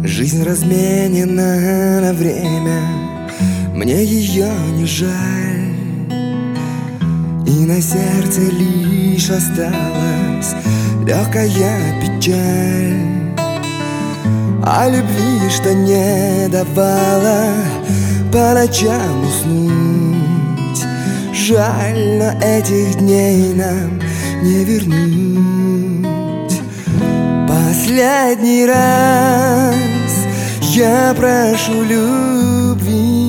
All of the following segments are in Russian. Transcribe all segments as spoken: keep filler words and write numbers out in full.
Жизнь разменена на время, мне ее не жаль, и на сердце лишь осталась легкая печаль. О любви, что не давала по ночам уснуть. Жаль, но этих дней нам не вернуть. Последний раз я прошу любви,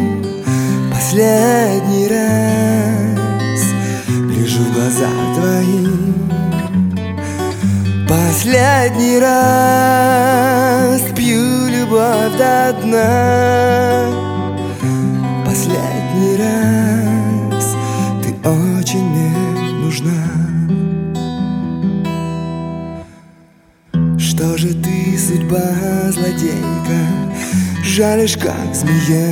последний раз гляжу в глаза твои, последний раз пью любовь до дна, последний раз ты очень мне нужна. Что же ты, судьба злодейка, жалишь, как змея?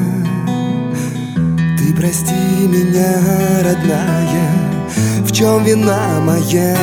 Ты прости меня, родная, в чем вина моя?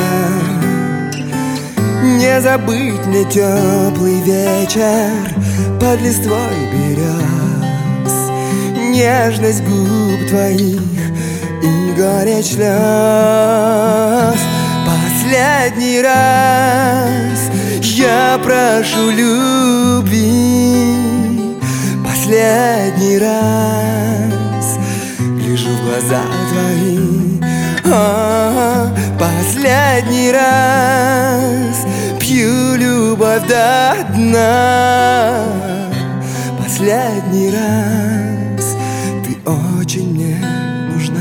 Не забыть мне теплый вечер под листвой берез, нежность губ твоих и горечь слез. Последний раз я прошу любви, последний раз гляжу в глаза твои, а, последний раз пью любовь до дна, последний раз ты очень мне нужна.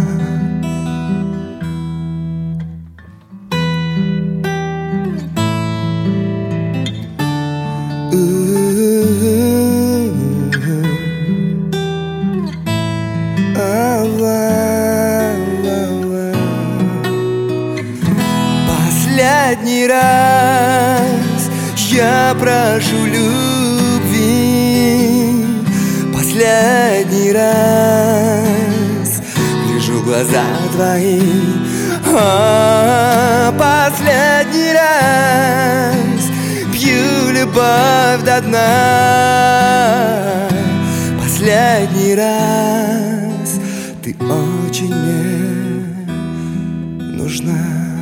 Последний раз я прошу любви, последний раз гляжу в глаза твои, а, последний раз пью любовь до дна, последний раз ты очень мне нужна.